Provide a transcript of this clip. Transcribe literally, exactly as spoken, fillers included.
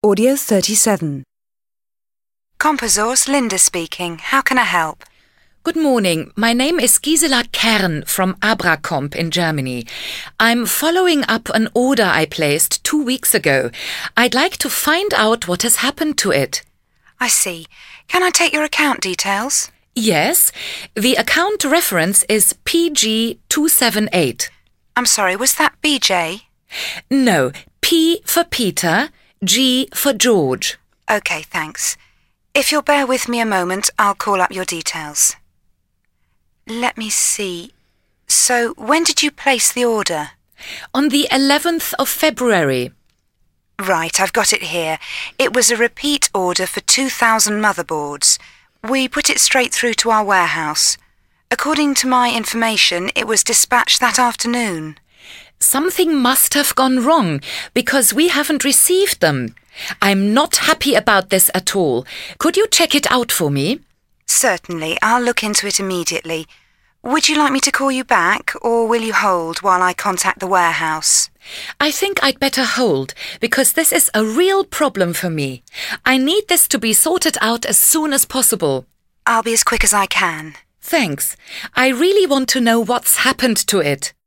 Audio thirty-seven. Composors, Linda speaking. How can I help? Good morning. My name is Gisela Kern from Abracomp in Germany. I'm following up an order I placed two weeks ago. I'd like to find out what has happened to it. I see. Can I take your account details? Yes, the account reference is P G two seven eight. I'm sorry, was that B J? No, P for Peter, G for George. OK, thanks. If you'll bear with me a moment, I'll call up your details. Let me see. So, when did you place the order? On the eleventh of February. Right, I've got it here. It was a repeat order for two thousand motherboards. We put it straight through to our warehouse. According to my information, it was dispatched that afternoon. Something must have gone wrong because we haven't received them. I'm not happy about this at all. Could you check it out for me? Certainly, I'll look into it immediately. Would you like me to call you back, or will you hold while I contact the warehouse? I think I'd better hold, because this is a real problem for me. I need this to be sorted out as soon as possible. I'll be as quick as I can. Thanks. I really want to know what's happened to it.